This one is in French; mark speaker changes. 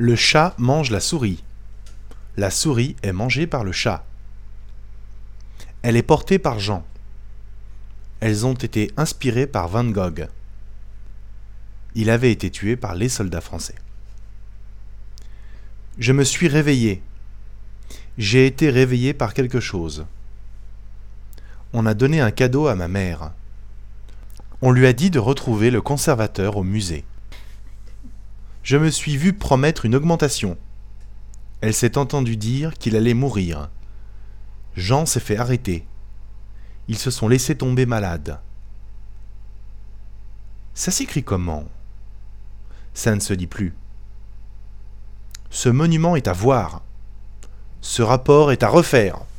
Speaker 1: Le chat mange la souris. La souris est mangée par le chat. Elle est portée par Jean. Elles ont été inspirées par Van Gogh. Il avait été tué par les soldats français. Je me suis réveillé. J'ai été réveillé par quelque chose. On a donné un cadeau à ma mère. On lui a dit de retrouver le conservateur au musée. Je me suis vu promettre une augmentation. Elle s'est entendue dire qu'il allait mourir. Jean s'est fait arrêter. Ils se sont laissés tomber malades. Ça s'écrit comment ? Ça ne se dit plus. Ce monument est à voir. Ce rapport est à refaire.